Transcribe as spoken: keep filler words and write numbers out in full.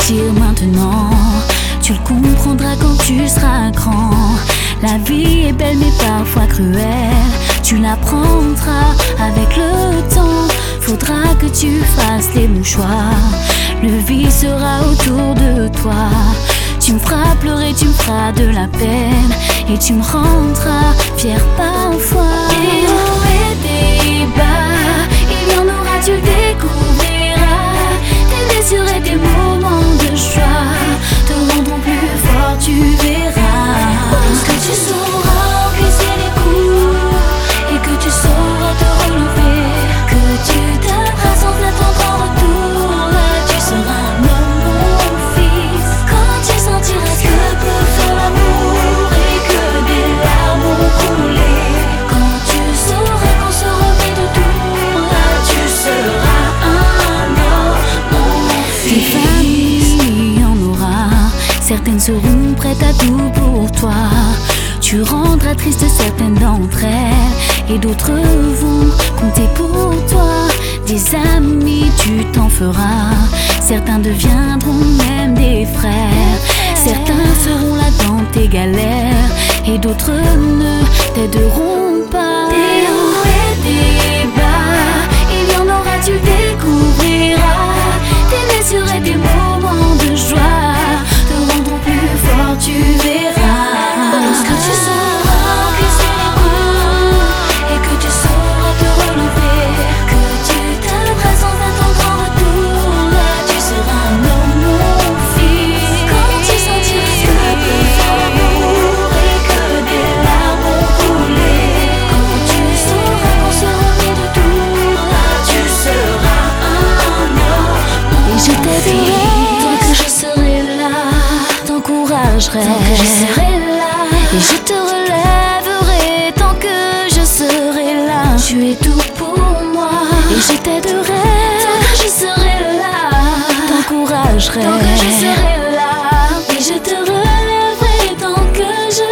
sentir maintenant. Tu le comprendras quand tu seras grand. La vie est belle mais parfois cruelle. Tu l'apprendras avec le temps. Faudra que tu fasses les bons choix. Le vide sera autour de toi. Tu me feras pleurer, tu me feras de la peine. Et tu me rendras fier parfois. Des hauts et des bas, il y en aura, tu le découvriras. Tes blessures et tes moments de joie te rendront plus fort, tu verras. Lorsque tu sauras encaisser les coups et que tu sauras te relever, que tu t'aimeras sans attendre en retour, là tu seras un homme, mon fils. Quand tu sentiras ce que peut faire l'amour et que des larmes vont couler, quand tu sauras qu'on se remet de tout, là tu seras un homme, mon fils. Tes familles, il y en aura, certaines seront prêtes à tout pour toi. Tu rendras triste certaines d'entre elles et d'autres vont compter pour toi. Des amis, tu t'en feras, certains deviendront même des frères. Certains seront là dans tes galères et d'autres ne t'aideront pas. Des hauts et des bas, il y en aura, tu le découvriras. Tes blessures et tes moments de joie te rendront plus fort, tu verras. Lorsque tu sauras encaisser les coups et que tu sauras te relever, que tu t'aimeras sans attendre en retour, là tu seras un homme, mon fils. Quand tu sentiras ce que peut faire l'amour et que des larmes vont couler, quand tu sauras qu'on se remet de tout, là tu seras un homme. Et je t'aiderai tant que je serai là, t'encouragerai tant que je serai là, et je te relèverai tant que je serai là. Tu es tout pour moi et je t'aiderai tant que je serai là, t'encouragerai tant que je serai là, et je te relèverai tant que je